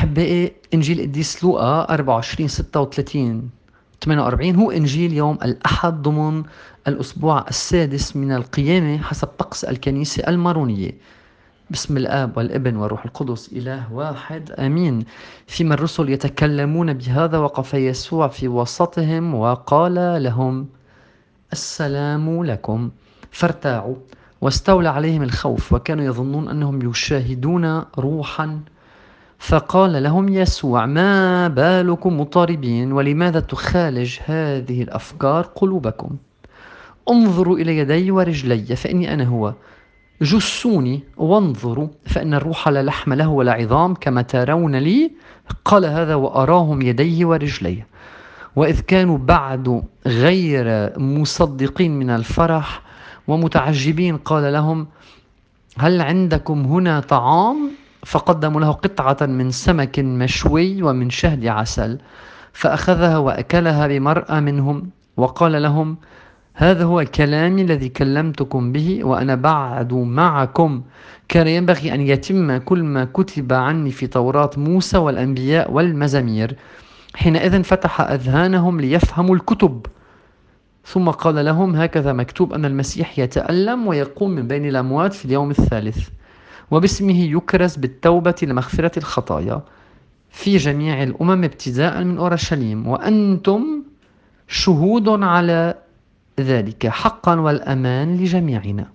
أحبائي، إنجيل قديس لوقا 24 36 48 هو إنجيل يوم الأحد ضمن الأسبوع السادس من القيامة حسب طقس الكنيسة المارونية. بسم الآب والابن والروح القدس إله واحد آمين. فيما الرسل يتكلمون بهذا وقف يسوع في وسطهم وقال لهم: السلام لكم. فارتاعوا واستولى عليهم الخوف وكانوا يظنون أنهم يشاهدون روحا. فقال لهم يسوع: ما بالكم مضطربين ولماذا تخالج هذه الأفكار قلوبكم؟ انظروا إلى يدي ورجلي فإني أنا هو، جسوني وانظروا فإن الروح لا لحم له ولا عظام كما ترون لي. قال هذا وأراهم يديه ورجليه. وإذ كانوا بعد غير مصدقين من الفرح ومتعجبين قال لهم: هل عندكم هنا طعام؟ فقدموا له قطعة من سمك مشوي ومن شهد عسل، فأخذها وأكلها بمرأى منهم وقال لهم: هذا هو كلامي الذي كلمتكم به وأنا بعد معكم. كان ينبغي أن يتم كل ما كتب عني في توراة موسى والأنبياء والمزامير. حينئذ فتح أذهانهم ليفهموا الكتب. ثم قال لهم: هكذا مكتوب أن المسيح يتألم ويقوم من بين الأموات في اليوم الثالث، وباسمه يكرز بالتوبة لمغفرة الخطايا في جميع الأمم ابتداء من أورشليم، وأنتم شهود على ذلك حقا والأمان لجميعنا.